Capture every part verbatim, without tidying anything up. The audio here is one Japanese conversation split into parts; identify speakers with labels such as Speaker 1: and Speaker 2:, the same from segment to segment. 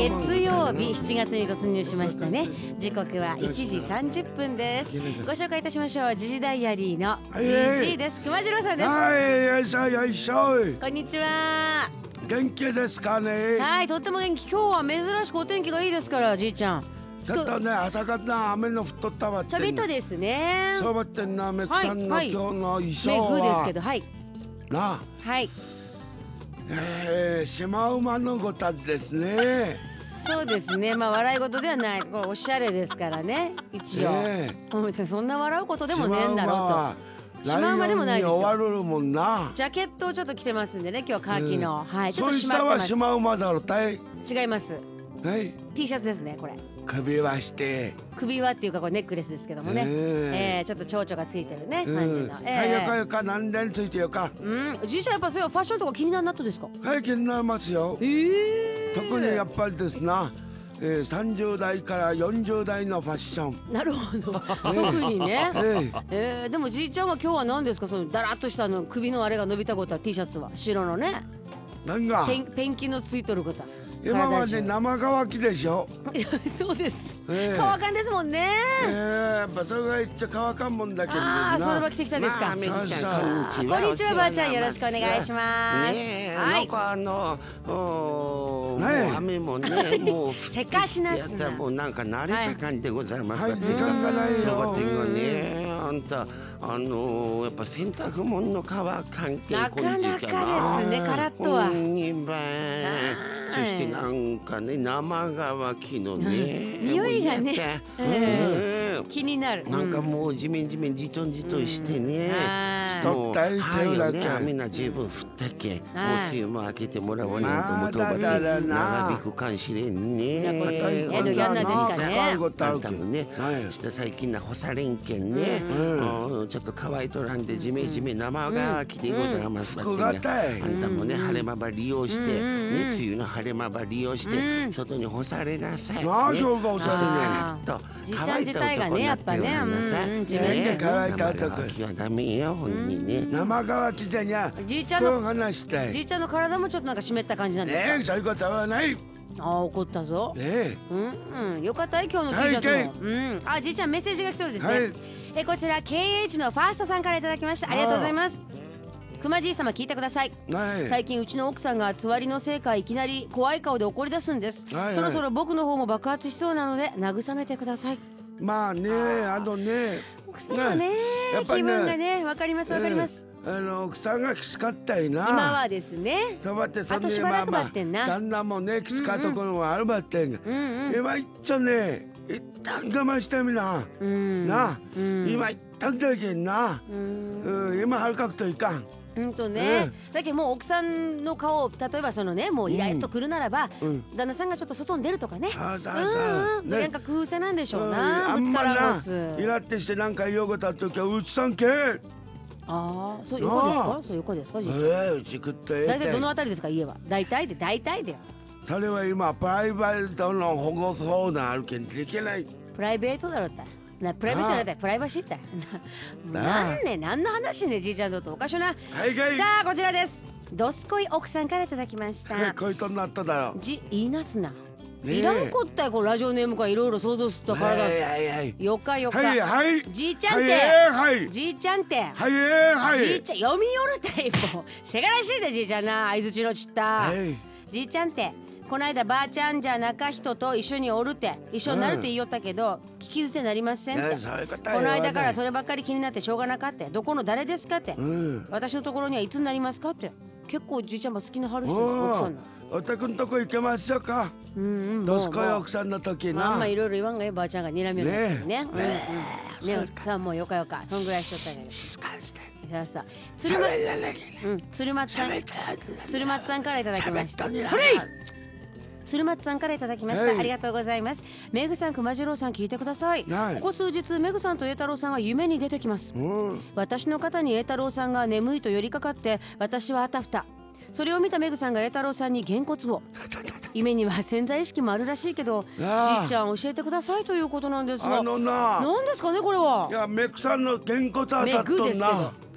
Speaker 1: 月曜日しちがつに突入しましたね。時刻はいちじさんじゅっぷんです。ご紹介いたしましょう。時事ダイアリーのジジです。熊次郎さんです。
Speaker 2: はい、よいしょよいしょ。
Speaker 1: こんにちは。
Speaker 2: 元気ですかね。
Speaker 1: はい、とっても元気。今日は珍しくお天気がいいですから、じいちゃん。
Speaker 2: ちょっとね、朝方雨の降っとったわって。
Speaker 1: ちょびっとですね。
Speaker 2: そうばってんな、メクさんの、はい、今日の衣装は。
Speaker 1: メグですけど、はい。
Speaker 2: な。
Speaker 1: はい。
Speaker 2: えー、シマウマのごたですね。
Speaker 1: そうですね。まあ笑い事ではない。これおしゃれですからね。一応。えー、そんな笑うことでもねえんだろうと。シマウマでもないですよ。
Speaker 2: 終わるもんな。
Speaker 1: ジャケットをちょっと着てますんでね。今日はカーキの、
Speaker 2: えー、
Speaker 1: はい。ちょっと
Speaker 2: 締まってます。そうしたはシマウマだろたい。
Speaker 1: 違います。
Speaker 2: はい。
Speaker 1: T シャツですねこれ。
Speaker 2: 首輪して。
Speaker 1: 首輪っていうかこれネックレスですけどもね。えー、えー、ちょっと蝶々がついてるね感じの。
Speaker 2: えー、はいよかよか何年ついてよか。
Speaker 1: うん。じいちゃんやっぱそういうファッションとか気になるなっとですか。
Speaker 2: はい気になりますよ。
Speaker 1: ええー。
Speaker 2: 特にやっぱりですな。えー、さんじゅうだいからよんじゅうだいのファッション。
Speaker 1: なるほど。特にね。えー、えー、でもじいちゃんは今日は何ですかそのだらっとしたあの首のあれが伸びたことは T シャツは白のね。
Speaker 2: なんが。
Speaker 1: ペンペンキのついとること。
Speaker 2: 今まで生乾きでしょ。
Speaker 1: そうです。えー、乾かんですもんね。
Speaker 2: えー、やっぱそれが一応乾かんもんだけど
Speaker 1: な。ああ、それは着てきたんですか。
Speaker 3: めぐちゃん、こんにちは。
Speaker 1: こんにちは、ばあちゃん、よろしくお願いします。
Speaker 3: ねえ、なんかあの、もう雨もね、もう
Speaker 1: せかしなすな。
Speaker 3: もうなんか慣れた感じでございます。
Speaker 2: はい、時間がないよ。
Speaker 3: そうっていうのね、あんた。あのー、やっぱ洗濯物の乾関係
Speaker 1: なかなかですね、カラッとは。
Speaker 3: そしてなんかね、生乾きのね、
Speaker 1: 匂いがね、気になる。
Speaker 3: なんかもうジメンジメンじとんじとしてね、
Speaker 2: しとったいつだけ。
Speaker 3: みんな十分降ったけ、もう梅雨も明けてもらわないともとばで長引くかもしれんね。
Speaker 1: えどやんなんですかね。
Speaker 3: あんたもね、した最近な干されんけんね。ちょっと乾いとらんでジメジメ生乾きでございます
Speaker 2: 服がたい。
Speaker 3: あんたもね晴れ間ば利用してね、梅雨の晴れ間ば利用して外に干されなさい。
Speaker 2: ああそうか干されね。
Speaker 3: カラッと乾いた男になっておらんなさい。
Speaker 1: 自分で
Speaker 2: 乾いた
Speaker 3: 生乾きはダメよ本人ね。
Speaker 2: 生乾きじゃにゃ。
Speaker 1: じいちゃんの
Speaker 2: 話したい。
Speaker 1: じいちゃんの体もちょっとなんか湿った感じなんですか。
Speaker 2: ねえそういうことはない。
Speaker 1: ああ怒ったぞ。
Speaker 2: ねえ。
Speaker 1: うんうんよかったよ今日の T シャツも。うんあじいちゃんメッセージが来とるですね。えこちら ケーエイチ のファーストさんからいただきました。ありがとうございます。熊じい様聞いてください。最近うちの奥さんがつわりのせいかいきなり怖い顔で怒り出すんです。そろそろ僕の方も爆発しそうなので慰めてください。
Speaker 2: まあねあのね
Speaker 1: 奥さんはね気分がねわかりますわかります。
Speaker 2: あの奥さんがきつかったいな。
Speaker 1: 今はですね。
Speaker 2: そうばってそ
Speaker 1: んでまあまあ
Speaker 2: 旦那もねきつかったところもあるばってんが今いっちゃね一旦我慢してみなな今一旦だけんな今はるかくといかん。
Speaker 1: うんとね、だけどもう奥さんの顔例えばそのねもうイラッとくるならば、旦那さんがちょっと外に出るとかね。
Speaker 2: そうそうそう。
Speaker 1: なんか工夫せなんでしょうな。ぶつからんのつ。
Speaker 2: イラってしてなんか言おうことあった時はうちさんけ。
Speaker 1: ああ、そう横ですか？そう横ですか？
Speaker 2: ええ、うち食ってええ。
Speaker 1: 大体どのあたりですか家は？大体で大体で。
Speaker 2: それは今プライベートの保護相談あるけんできない。
Speaker 1: プライベートだろった。なプライベートじゃなくてプライバシーって。なんね何の話ねじいちゃんとおかしゅな。
Speaker 2: はいはい。
Speaker 1: さあこちらです。どすこい奥さんからいただきました。
Speaker 2: こいとなっただろ。
Speaker 1: じ言いなすな。いらんこったよこラジオネームからいろいろ想像すったからだ。よかよか。
Speaker 2: はいはい。
Speaker 1: じいちゃんって。
Speaker 2: はい。
Speaker 1: じいちゃんって。
Speaker 2: はいはい。
Speaker 1: じいちゃん読み寄るタイプ。せがらしいでじいちゃんな相づちのちった。じいちゃんって。こないだばあちゃんじゃ中人と一緒におるって一緒になるって言いよったけど、聞き捨てなりませんって。この間からそればっかり気になってしょうがなかって。どこの誰ですかって、私のところにはいつになりますかって。結構じいちゃんも好きなはる人奥さんの。
Speaker 2: おたくんとこ行けましょうか。どすこい奥さんの時な。
Speaker 1: あんまいろいろ言わんがよばあちゃんが睨みをね。ねねさあもうよかよかそんぐらいしとったけど。さあさあ鶴松うん鶴松さん鶴松さんからいただきました。鶴松さんからいただきました。ありがとうございます。メグさん、熊次郎さん聞いてください。ここ数日メグさんと栄太郎さんは夢に出てきます。私の肩に栄太郎さんが眠いと寄りかかって私はあたふた。それを見たメグさんが栄太郎さんにげんこつを。夢には潜在意識もあるらしいけどじいちゃん教えてくださいということなんですが、
Speaker 2: あのな
Speaker 1: なんですかねこれは。
Speaker 2: いやメグさんのげんこつ当たっとんな。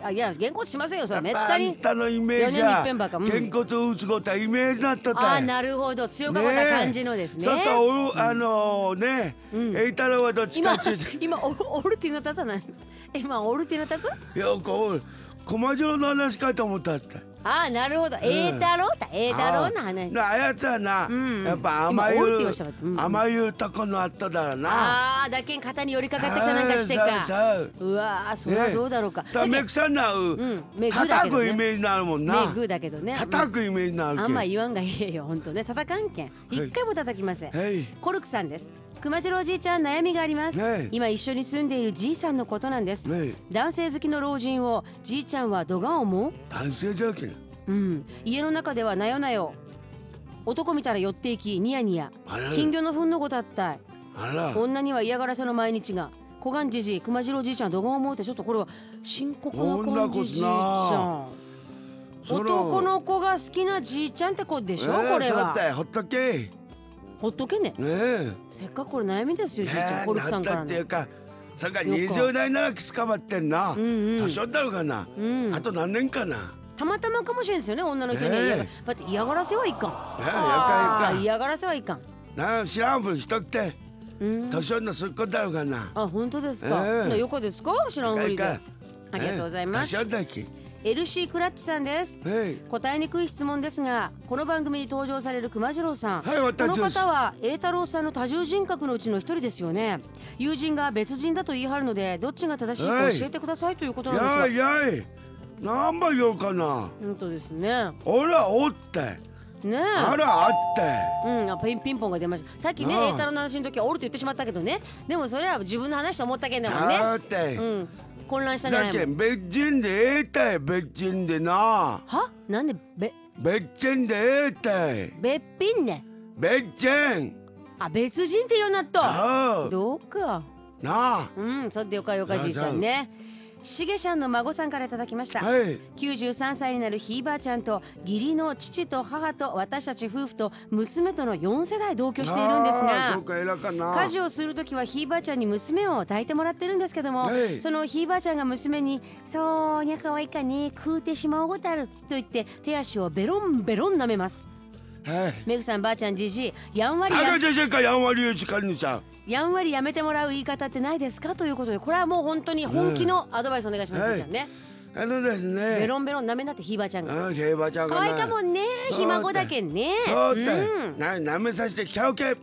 Speaker 1: あいやげんこつしませんよそれはめっ
Speaker 2: あ
Speaker 1: たに
Speaker 2: んたのイメージ
Speaker 1: よねんに
Speaker 2: は
Speaker 1: 一遍ばっかうん
Speaker 2: げんこつを打つことはイメージだったたい。
Speaker 1: あーなるほど強かった感じのですね
Speaker 2: そうするとおあのね栄太郎はどっちか
Speaker 1: 今
Speaker 2: っていうと
Speaker 1: 今オオルティの立つない今オルティの立つ
Speaker 2: いやこう駒次郎の話かと思ったって。
Speaker 1: ああなるほど栄太郎だ栄太郎の話
Speaker 2: なあやつはな、
Speaker 1: ん
Speaker 2: やっぱ甘
Speaker 1: 今オルティ
Speaker 2: ゆ
Speaker 1: をしたかったうん
Speaker 2: 甘ゆとこの後だろな。
Speaker 1: ああだけん肩に寄りかかってきたなんかしてか
Speaker 2: そうそう
Speaker 1: うわーそれはどうだろうか
Speaker 2: だめくさんなう、
Speaker 1: んめぐだけ
Speaker 2: 叩
Speaker 1: どね
Speaker 2: くイメージになるもんな。
Speaker 1: めぐだけどね
Speaker 2: 叩くイメージになるけ
Speaker 1: あんま言わんがいいよほんとね叩かんけん一回も叩きません
Speaker 2: はい
Speaker 1: コルクさんです。熊次郎じいちゃん悩みがあります、
Speaker 2: ねえ
Speaker 1: 今一緒に住んでいるじいさんのことなんです、
Speaker 2: ねえ
Speaker 1: 男性好きの老人をじいちゃんはどが思う？
Speaker 2: 男性じゃけん。
Speaker 1: うん、家の中ではなよなよ男見たら寄っていきニヤニヤ
Speaker 2: あら
Speaker 1: 金魚の糞のごたったい
Speaker 2: あら
Speaker 1: 女には嫌がらせの毎日が小雁じじい熊次郎じいちゃんどが思うってちょっとこれは深刻な感じじいちゃん
Speaker 2: その
Speaker 1: 男の子が好きなじいちゃんって子でしょ、
Speaker 2: えー
Speaker 1: これは
Speaker 2: そうだよほっとけ。
Speaker 1: ほっとけね
Speaker 2: ねえ
Speaker 1: せっかくこれ悩みですよじいちゃん、
Speaker 2: ね
Speaker 1: コルクさんからの
Speaker 2: なんだっていうかそれからにじゅう代ならきつかまってんな。
Speaker 1: んうん
Speaker 2: 年寄ったのかな、
Speaker 1: うん
Speaker 2: あと何年かな。
Speaker 1: たまたまかもしれんですよね女の人には
Speaker 2: ねえ
Speaker 1: 嫌がだって嫌がらせはいかん
Speaker 2: いややか
Speaker 1: あー
Speaker 2: やか
Speaker 1: 嫌がらせはいかん
Speaker 2: なあ知らんふりしとって
Speaker 1: うん
Speaker 2: 年寄りのすっこだろうかな。
Speaker 1: あ本当ですか、
Speaker 2: ええ
Speaker 1: な横ですか知らんふりで
Speaker 2: いか
Speaker 1: ありがとうございます、
Speaker 2: 年寄りだき。
Speaker 1: エルシー クラッチさんです。
Speaker 2: はい
Speaker 1: 答えにくい質問ですがこの番組に登場される熊次郎さん、
Speaker 2: はい
Speaker 1: この
Speaker 2: 私です
Speaker 1: 方は栄太郎さんの多重人格のうちの一人ですよね。友人が別人だと言い張るのでどっちが正しいか
Speaker 2: はい
Speaker 1: 教えてくださいということなんですが、
Speaker 2: やいやい何番言おうかな。
Speaker 1: 本当ですね
Speaker 2: おらおって
Speaker 1: ねえ
Speaker 2: あらあって
Speaker 1: うん、あピンピンポンが出ました。さっきね
Speaker 2: ああ
Speaker 1: 栄太郎の話の時はおると言ってしまったけどね、でもそれは自分の話と思ったけんだもんね。
Speaker 2: だって
Speaker 1: うん、混乱したんじゃないもん。
Speaker 2: だけん別人でええたい別人でな。
Speaker 1: はなんでべ
Speaker 2: 別人でええたい
Speaker 1: 別品ね。
Speaker 2: 別人
Speaker 1: あ別人って言うなっと
Speaker 2: そう
Speaker 1: どうか。
Speaker 2: なあ
Speaker 1: うんそれでよかよかじいちゃんね。しげちゃんの孫さんからいただきました、
Speaker 2: はい
Speaker 1: きゅうじゅうさんさいになるひいばあちゃんと義理の父と母と私たち夫婦と娘とのよんせだい同居しているんです
Speaker 2: ああ
Speaker 1: が
Speaker 2: そうか偉かな。
Speaker 1: 家事をするときはひいばあちゃんに娘を抱いてもらってるんですけども、
Speaker 2: はい
Speaker 1: そのひいばあちゃんが娘に「そうにゃかわいかね食うてしまうことある」と言って手足をベロンベロン舐めます。
Speaker 2: はい
Speaker 1: めぐさんばあちゃんじじいやんわりや
Speaker 2: あがじゃじゃかやんわりうちかにさん
Speaker 1: やんわりやめてもらう言い方ってないですかということでこれはもう本当に本気のアドバイスお願いします、
Speaker 2: はい
Speaker 1: じいちゃんね。
Speaker 2: あのですね
Speaker 1: ベロンベロン舐めなってひいばあちゃんが
Speaker 2: あひいばあちゃんが
Speaker 1: 可
Speaker 2: な
Speaker 1: 愛いかもんね
Speaker 2: そう
Speaker 1: ひ孫だけんね。
Speaker 2: そうだ
Speaker 1: うん
Speaker 2: な舐めさせてきゃうけ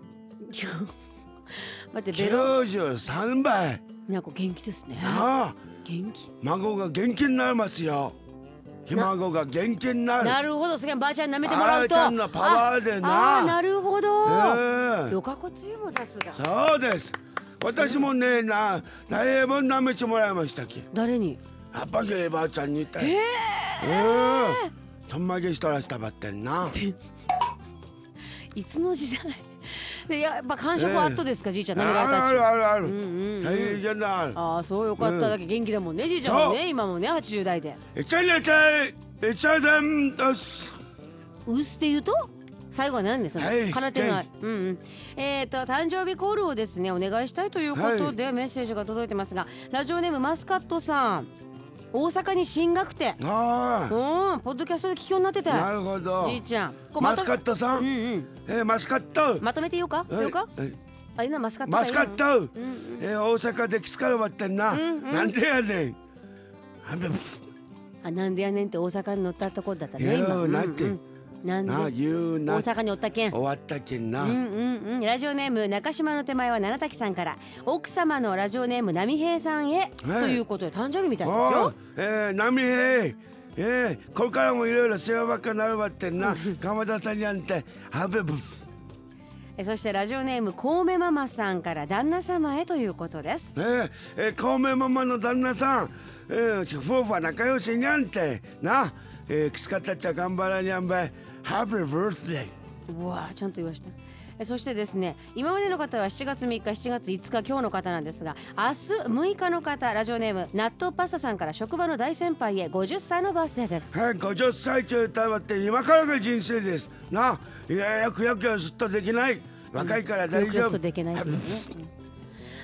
Speaker 1: 待ってベロン
Speaker 2: きゅうじゅうさんばい
Speaker 1: なんか元気ですね。
Speaker 2: ああ
Speaker 1: 元気
Speaker 2: 孫が元気になりますよ。ひ孫が元気になる。
Speaker 1: なるほどそればあちゃん舐めてもらうと
Speaker 2: ばあちゃんのパワーでな
Speaker 1: ああーなるほど、
Speaker 2: ええ
Speaker 1: よかこつゆもさすが
Speaker 2: そうです。私もねなだいぶ舐めてもらいましたき。
Speaker 1: 誰に
Speaker 2: やっぱりばあちゃんに言ったい。ええとんまげしとらしたばってんな。
Speaker 1: いつの時代でやっぱ感触はあっとですか、じいちゃん舐められた
Speaker 2: あるあるある。
Speaker 1: うんうんうん
Speaker 2: 大変だある。
Speaker 1: ああそうよかっただけ元気だもんね、じいちゃんもね今もねはちじゅう代で
Speaker 2: えちゃいねちゃいえちゃでんだす。
Speaker 1: うすって言うと最後は何ですか、
Speaker 2: はい
Speaker 1: かなってない、うんうんえっ、と誕生日コールをですねお願いしたいということで、メッセージが届いてますがラジオネームマスカットさん大阪に進学って
Speaker 2: あ
Speaker 1: うんポッドキャストで聞きようになってて
Speaker 2: あなるほど。
Speaker 1: じいちゃんこれ
Speaker 2: マス
Speaker 1: まと
Speaker 2: カットさ。
Speaker 1: うんんうん
Speaker 2: えマスカット。
Speaker 1: まとめて言おうか言おうか
Speaker 2: はい
Speaker 1: あいいなマスカット
Speaker 2: マスカット。
Speaker 1: うんうん
Speaker 2: えー、大阪できつからばってんな、
Speaker 1: うんうん
Speaker 2: なんでやねんあべ
Speaker 1: あなんでやねんって大阪に乗ったとこだったね
Speaker 2: いや
Speaker 1: 今うんうん
Speaker 2: なんて
Speaker 1: なんで
Speaker 2: な言うな
Speaker 1: 大阪におったけん
Speaker 2: 終わったけんな、
Speaker 1: うんうんうんラジオネーム中島の手前は七滝さんから奥様のラジオネーム波平さんへ、
Speaker 2: はい
Speaker 1: ということで誕生日みたいです
Speaker 2: お
Speaker 1: よ
Speaker 2: うえー、波平えー、これからもいろいろ世話ばっかなるばってんな鎌田さんにあんてあべぶ
Speaker 1: えそしてラジオネームコウメママさんから旦那様へということです
Speaker 2: えー、えー、コウメママの旦那さん、えー、夫婦は仲良しにゃんてな、えー、きつかったっちゃ頑張らにゃんばいハッピーバースデー
Speaker 1: うわちゃんと言いましたえそしてですね今までの方はしちがつみっかしちがついつか今日の方なんですが明日むいかの方ラジオネーム納豆パスタさんから職場の大先輩へごじゅっさいのバースデーです
Speaker 2: はい、ごじゅっさい中歌わって今からが人生ですな。いやいやくやくやすっとできない若いから大丈夫、
Speaker 1: リクエストできないけどね、うん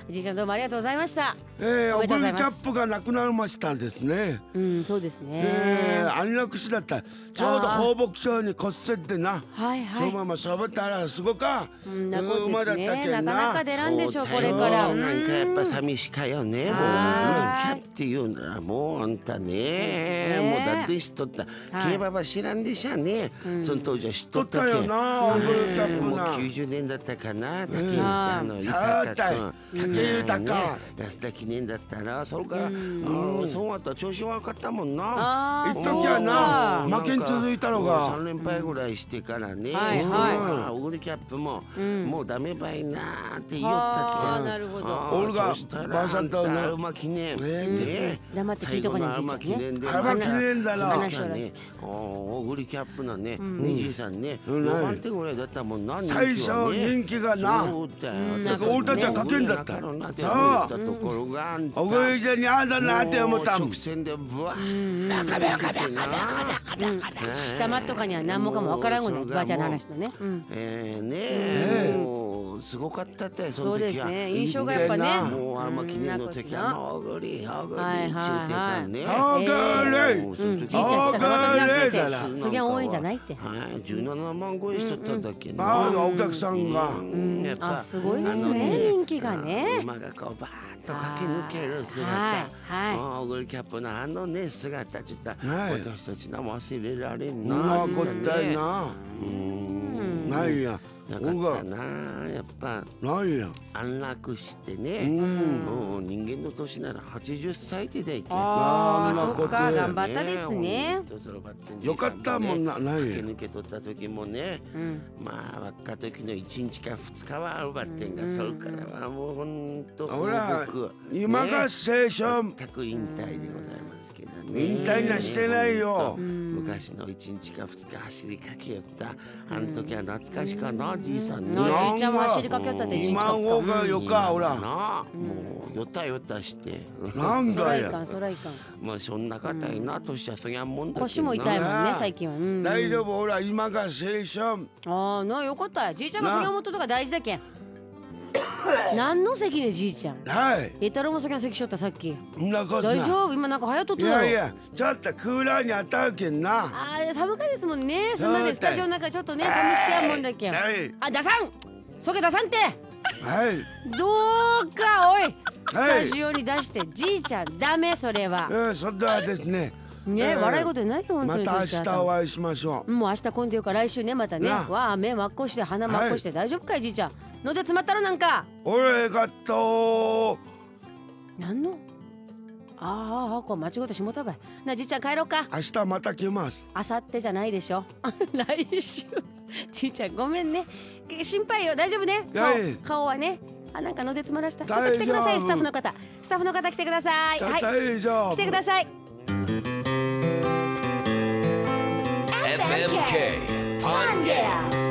Speaker 1: じいちゃんどうもありがとうございました。
Speaker 2: えー、オグリキャ
Speaker 1: おめでとうございます
Speaker 2: ップがなくなりましたですね。
Speaker 1: うんそうですね、
Speaker 2: えー、安楽死だった。ちょうど放牧場に骨折でな、
Speaker 1: はいはい、
Speaker 2: そのままそばったらすごか、
Speaker 1: うん、なこ
Speaker 2: 馬だっ
Speaker 1: ですね。
Speaker 2: たけんな。
Speaker 1: なかなか出らんでしょうこれ
Speaker 3: そうだよ
Speaker 1: から。
Speaker 3: なんかやっぱ寂しかよね。もうオグリキ
Speaker 1: はーい
Speaker 3: ャっていうんだもうあんたね
Speaker 1: ですね
Speaker 3: もうだって知っとった。
Speaker 1: はい
Speaker 3: 競馬は知らんでしゃね、その当時は知っと
Speaker 2: 取ったた
Speaker 3: っけ
Speaker 2: よな、オグリキャップ
Speaker 3: もう
Speaker 2: な。
Speaker 3: きゅうじゅうねんだったかな、竹
Speaker 2: うん
Speaker 3: あの
Speaker 2: さあたい
Speaker 3: 君
Speaker 2: 竹豊
Speaker 3: ね安田記念だったらそれから、あのその後調子悪かったもんな。
Speaker 1: あー
Speaker 2: 一時はな
Speaker 1: そうか
Speaker 2: 負けん続いたのが
Speaker 3: さん連敗ぐらいしてからね、
Speaker 1: はい
Speaker 3: して
Speaker 1: はい
Speaker 3: オグリキャップも、
Speaker 1: ん
Speaker 3: もうダメばいなーって言おっ
Speaker 1: あ
Speaker 3: たって。
Speaker 1: ーなるほど。
Speaker 3: あー
Speaker 2: 俺が
Speaker 3: そしたら
Speaker 2: ばあさんとね
Speaker 3: あんた馬記念
Speaker 2: ね
Speaker 3: ね
Speaker 1: 黙って聞いとこね
Speaker 3: 最後の
Speaker 1: じいちゃんね
Speaker 3: 馬記念で
Speaker 2: 馬記念だな
Speaker 3: その時はねオグリキャップなねねじいさんね
Speaker 2: うん
Speaker 3: よばん手ぐらいだったもんな。
Speaker 2: 最初人気がな。
Speaker 3: そうだよ。
Speaker 1: うん
Speaker 3: 私
Speaker 2: 俺たちは賭けんだった
Speaker 3: そう言ったところがあんた
Speaker 2: オグリちゃんにあんだなって思ったもん
Speaker 3: 直。線でブワ
Speaker 1: うん
Speaker 3: ー
Speaker 1: うん
Speaker 3: カベカベカベカベ
Speaker 1: うん下間とかには何もかもわからんごね、ばあちゃんの話のね。うん
Speaker 3: えーね
Speaker 2: え
Speaker 3: えもうすごかったってその
Speaker 1: そうで
Speaker 3: 時は。
Speaker 1: すね。印象がやっぱね。
Speaker 3: もうあんま記念の時はもうオグリオグリ
Speaker 1: はいはいはい
Speaker 3: 中継感ね。
Speaker 2: オグリ
Speaker 3: もうそ
Speaker 1: うん、
Speaker 3: の時
Speaker 1: じいちゃん下がまとりなせて
Speaker 2: あー
Speaker 1: そりゃ多いんじゃないって。
Speaker 3: はいじゅうななまん超えしとっただけな。
Speaker 2: まあお客さんが。
Speaker 3: うんやっぱ
Speaker 1: あすごいですね
Speaker 3: あの
Speaker 1: 人気がね
Speaker 3: 馬がこうバーッと駆け抜ける姿、
Speaker 1: はいはい
Speaker 3: あオグリキャップのあのね姿ちょっと
Speaker 2: はい
Speaker 3: 私たちの忘れられん
Speaker 2: そん
Speaker 3: な。
Speaker 2: なこったいな。
Speaker 3: うん
Speaker 2: ないや。
Speaker 3: なかったなやっぱ
Speaker 2: ないや。
Speaker 3: 安楽して
Speaker 2: う
Speaker 3: ね、
Speaker 2: ん。
Speaker 3: もう人間の年ならはちじゅっさいでだいけ
Speaker 1: ああ、
Speaker 2: あんなこと
Speaker 1: そっか、頑張ったですね。
Speaker 2: よかったもんな。ない
Speaker 3: 駆け
Speaker 2: や。
Speaker 3: 抜けとった時もね、
Speaker 1: うん、
Speaker 3: まあ若時のいちにちかふつかはあるばってんが、
Speaker 1: うん
Speaker 3: それからはもうほんと
Speaker 2: ほら
Speaker 3: 僕
Speaker 2: 今が青春。
Speaker 3: 全く引退でございますけどね。
Speaker 2: 引退なしてないよ
Speaker 3: ねほんと昔のいちにちかふつか走りかけよったあの時は懐かしかな、じいさんね。
Speaker 1: なじいちゃんも走りかけよったって一日か
Speaker 2: 今
Speaker 1: 二日
Speaker 2: ごがよかほら。
Speaker 3: なもうよたよたして
Speaker 2: なんだや。
Speaker 1: そらいかんそらいかん。
Speaker 3: まあそんな方いな年はそぎゃんもんだけどな。
Speaker 1: 腰も痛いもんね最近は。うん
Speaker 2: 大丈夫ほら今が青春。
Speaker 1: ああ、なよかった。じいちゃんが杉本とか大事だけん。何の席ねじいちゃん。
Speaker 2: はい。
Speaker 1: え太郎も先の席しょったさっき。
Speaker 2: そんなことない。
Speaker 1: 大丈夫今なんか流行っとっ
Speaker 2: い
Speaker 1: ただろ。
Speaker 2: やいやちょっとクーラーに当たるけんな。
Speaker 1: ああ寒かですもんね。すみませんス
Speaker 2: そうだい
Speaker 1: タジオの中ちょっとね寒してやんもんだけん。
Speaker 2: はい
Speaker 1: あ出さん。そげ出さんって。
Speaker 2: はい。
Speaker 1: どうかおい。スタジオに出してじいちゃんダメそれは。
Speaker 2: うんそれではですね。
Speaker 1: ね
Speaker 2: うん
Speaker 1: 笑い事ないよ本当に。
Speaker 2: また明日お会いしましょう。
Speaker 1: もう明日今度よから来週ねまたね。
Speaker 2: な
Speaker 1: わあ目真っこして鼻真っこして大丈夫かいじいちゃん。ので詰まったろなんか。
Speaker 2: 俺がと
Speaker 1: なんの。あああこれ間違えてしもたばい。なじいちゃん帰ろうか。
Speaker 2: 明日また来ます。
Speaker 1: あさってじゃないでしょ。来週。じいちゃんごめんね。心配よ大丈夫ね。顔
Speaker 2: はい
Speaker 1: 顔はね。あなんかので詰まらした。ちょっと来てください
Speaker 2: 大丈夫
Speaker 1: スタッフの方。スタッフの方来てください。はい。
Speaker 2: 大丈夫。
Speaker 1: 来てください。
Speaker 4: エフエムケー Pangea